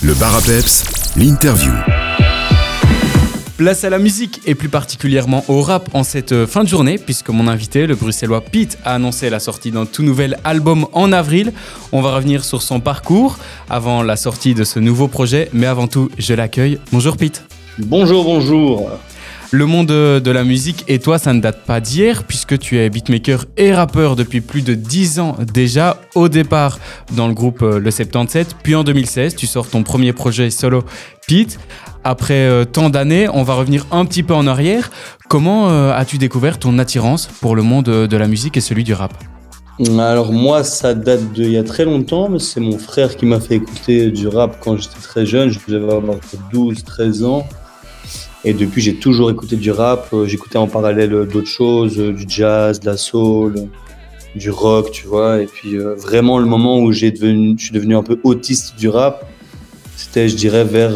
Le Bar à Peps, l'interview. Place à la musique et plus particulièrement au rap en cette fin de journée puisque mon invité, le bruxellois Pete, a annoncé la sortie d'un tout nouvel album en avril. On va revenir sur son parcours avant la sortie de ce nouveau projet, mais avant tout, je l'accueille. Bonjour Pete. Bonjour. Le monde de la musique et toi, ça ne date pas d'hier puisque tu es beatmaker et rappeur depuis plus de 10 ans déjà. Au départ dans le groupe Le 77, puis en 2016, tu sors ton premier projet solo Pete. Après tant d'années, on va revenir un petit peu en arrière. Comment as-tu découvert ton attirance pour le monde de la musique et celui du rap ? Alors moi, ça date d'il y a très longtemps, mais c'est mon frère qui m'a fait écouter du rap quand j'étais très jeune. Je devais avoir 12-13 ans. Et depuis, j'ai toujours écouté du rap. J'écoutais en parallèle d'autres choses, du jazz, de la soul, du rock, tu vois. Et puis vraiment, le moment où je suis devenu un peu autiste du rap, c'était, je dirais, vers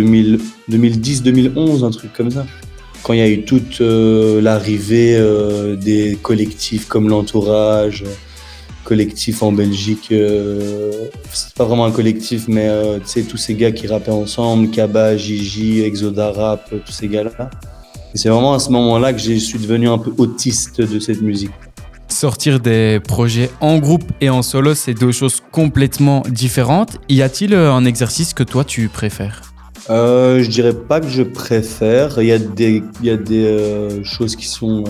2010-2011, un truc comme ça. Quand il y a eu toute l'arrivée des collectifs comme l'Entourage, collectif en Belgique, c'est pas vraiment un collectif, mais tu sais, tous ces gars qui rappaient ensemble, Kaba, Gigi, Exoda Rap, tous ces gars-là. Et c'est vraiment à ce moment-là que je suis devenu un peu autiste de cette musique. Sortir des projets en groupe et en solo, c'est deux choses complètement différentes. Y a-t-il un exercice que toi tu préfères ? Je dirais pas que je préfère. Il y a des choses qui sont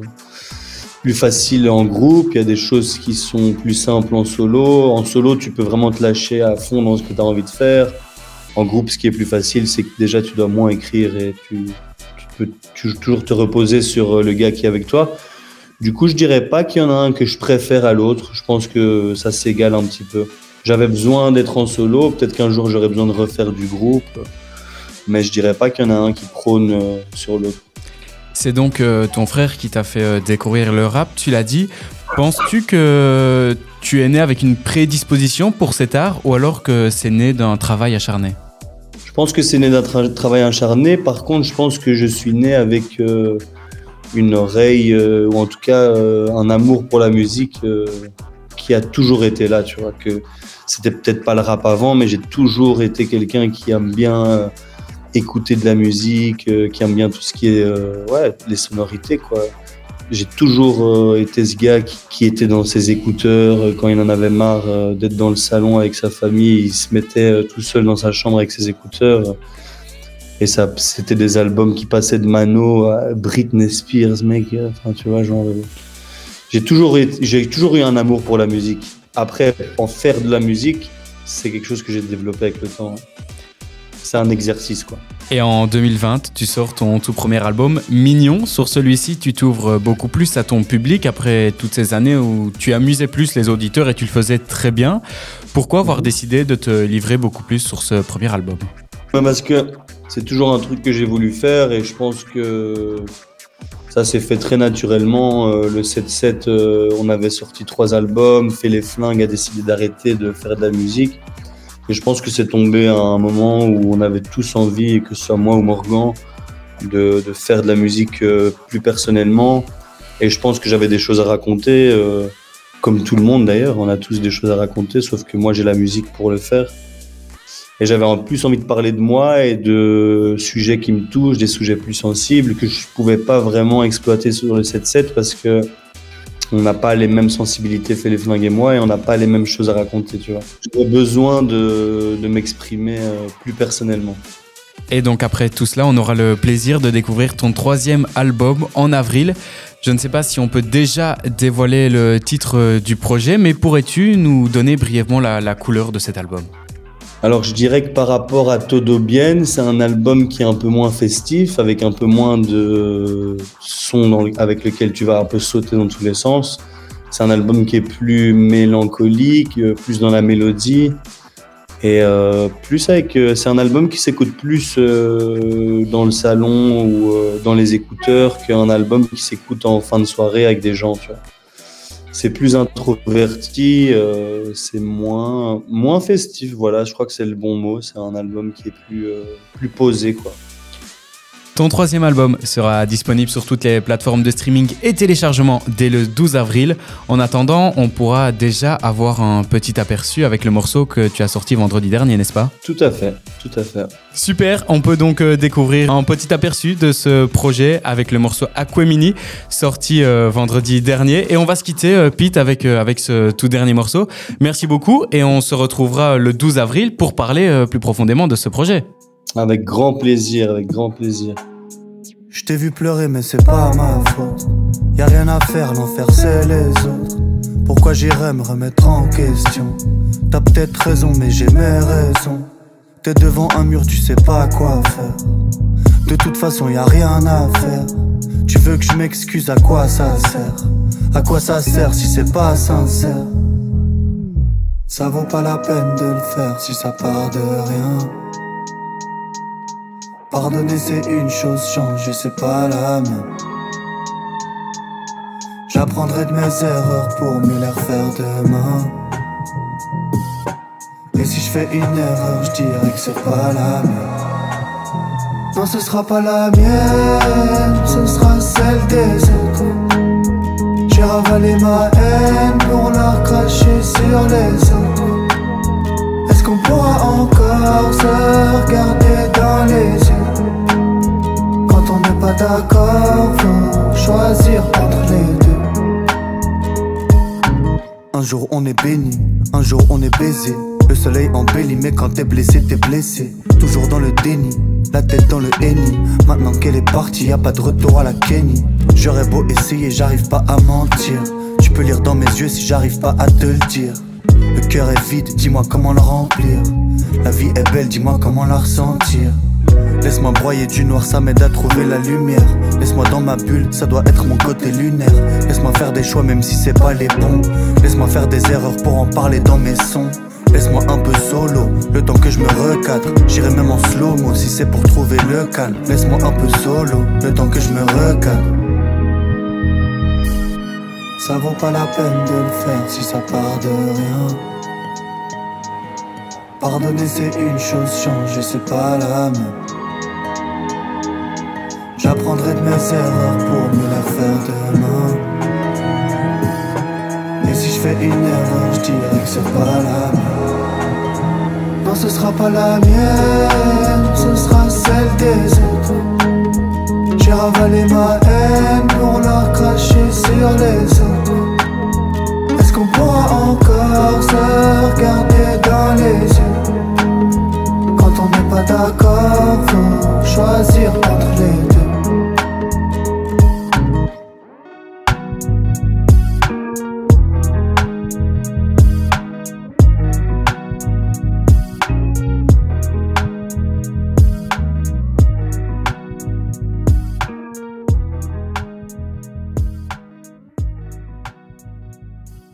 plus faciles en groupe, il y a des choses qui sont plus simples en solo. En solo, tu peux vraiment te lâcher à fond dans ce que tu as envie de faire. En groupe, ce qui est plus facile, c'est que déjà tu dois moins écrire et tu peux toujours te reposer sur le gars qui est avec toi. Du coup, je dirais pas qu'il y en a un que je préfère à l'autre. Je pense que ça s'égale un petit peu. J'avais besoin d'être en solo, peut-être qu'un jour j'aurais besoin de refaire du groupe, mais je dirais pas qu'il y en a un qui prône sur l'autre. C'est donc ton frère qui t'a fait découvrir le rap, tu l'as dit. Penses-tu que tu es né avec une prédisposition pour cet art ou alors que c'est né d'un travail acharné ? Je pense que c'est né d'un travail acharné. Par contre, je pense que je suis né avec une oreille ou en tout cas un amour pour la musique qui a toujours été là. Tu vois, que c'était peut-être pas le rap avant, mais j'ai toujours été quelqu'un qui aime bien écouter de la musique, qui aime bien tout ce qui est les sonorités, quoi. J'ai toujours été ce gars qui était dans ses écouteurs quand il en avait marre d'être dans le salon avec sa famille. Il se mettait tout seul dans sa chambre avec ses écouteurs et ça, c'était des albums qui passaient de Mano à Britney Spears, mec. Enfin, tu vois, genre, j'ai toujours eu un amour pour la musique. Après, en faire de la musique, c'est quelque chose que j'ai développé avec le temps. C'est un exercice, quoi. Et en 2020, tu sors ton tout premier album, Mignon. Sur celui-ci, tu t'ouvres beaucoup plus à ton public après toutes ces années où tu amusais plus les auditeurs et tu le faisais très bien. Pourquoi avoir décidé de te livrer beaucoup plus sur ce premier album ? Parce que c'est toujours un truc que j'ai voulu faire et je pense que ça s'est fait très naturellement. Le 7-7, on avait sorti 3 albums. Fait les Flingues a décidé d'arrêter de faire de la musique. Et je pense que c'est tombé à un moment où on avait tous envie, que ce soit moi ou Morgan, de faire de la musique plus personnellement. Et je pense que j'avais des choses à raconter, comme tout le monde d'ailleurs. On a tous des choses à raconter, sauf que moi j'ai la musique pour le faire. Et j'avais en plus envie de parler de moi et de sujets qui me touchent, des sujets plus sensibles que je pouvais pas vraiment exploiter sur le 7-7 parce que on n'a pas les mêmes sensibilités, Fait les Flingues et moi, et on n'a pas les mêmes choses à raconter, tu vois. J'avais besoin de m'exprimer plus personnellement. Et donc après tout cela, on aura le plaisir de découvrir ton 3e album en avril. Je ne sais pas si on peut déjà dévoiler le titre du projet, mais pourrais-tu nous donner brièvement la couleur de cet album ? Alors je dirais que par rapport à Todo Bien, c'est un album qui est un peu moins festif, avec un peu moins de sons avec lequel tu vas un peu sauter dans tous les sens. C'est un album qui est plus mélancolique, plus dans la mélodie. Et c'est un album qui s'écoute plus dans le salon ou dans les écouteurs qu'un album qui s'écoute en fin de soirée avec des gens, tu vois. C'est plus introverti, c'est moins festif, voilà, je crois que c'est le bon mot. C'est un album qui est plus posé, quoi. Ton 3e album sera disponible sur toutes les plateformes de streaming et téléchargement dès le 12 avril. En attendant, on pourra déjà avoir un petit aperçu avec le morceau que tu as sorti vendredi dernier, n'est-ce pas ? Tout à fait. Tout à fait. Super, on peut donc découvrir un petit aperçu de ce projet avec le morceau Aquemini, sorti vendredi dernier. Et on va se quitter, Pete, avec ce tout dernier morceau. Merci beaucoup et on se retrouvera le 12 avril pour parler plus profondément de ce projet. Avec grand plaisir, avec grand plaisir. Je t'ai vu pleurer mais c'est pas ma faute. Y'a rien à faire, l'enfer c'est les autres. Pourquoi j'irais me remettre en question? T'as peut-être raison mais j'ai mes raisons. T'es devant un mur, tu sais pas quoi faire. De toute façon y'a rien à faire. Tu veux que je m'excuse, à quoi ça sert? À quoi ça sert si c'est pas sincère? Ça vaut pas la peine de le faire si ça part de rien. Pardonner c'est une chose, changer c'est pas la même. J'apprendrai de mes erreurs pour mieux les refaire demain. Et si je fais une erreur, je dirais que c'est pas la mienne. Non, ce sera pas la mienne, ce sera celle des autres. J'ai ravalé ma haine pour la recracher sur les autres. Est-ce qu'on pourra encore se regarder dans les yeux? Quand on n'est pas d'accord, faut choisir entre les deux. Un jour on est béni, un jour on est baisé. Le soleil embellit, mais quand t'es blessé, t'es blessé. Toujours dans le déni, la tête dans le henny. Maintenant qu'elle est partie, y'a pas de retour à la Kenny. J'aurais beau essayer, j'arrive pas à mentir. Tu peux lire dans mes yeux si j'arrive pas à te le dire. Le cœur est vide, dis-moi comment le remplir. La vie est belle, dis-moi comment la ressentir. Laisse-moi broyer du noir, ça m'aide à trouver la lumière. Laisse-moi dans ma bulle, ça doit être mon côté lunaire. Laisse-moi faire des choix même si c'est pas les bons. Laisse-moi faire des erreurs pour en parler dans mes sons. Laisse-moi un peu solo, le temps que je me recadre. J'irai même en slow-mo si c'est pour trouver le calme. Laisse-moi un peu solo, le temps que je me recadre. Ça vaut pas la peine de le faire si ça part de rien. Pardonner c'est une chose, changer c'est pas la même. J'apprendrai de mes erreurs pour mieux les faire demain. Et si je fais une erreur, je dirais que c'est pas la mienne. Non, ce sera pas la mienne, ce sera celle des autres. J'ai ravalé ma haine pour la cracher sur les autres. Est-ce qu'on pourra encore se regarder dans les yeux? Quand on n'est pas d'accord, faut choisir entre les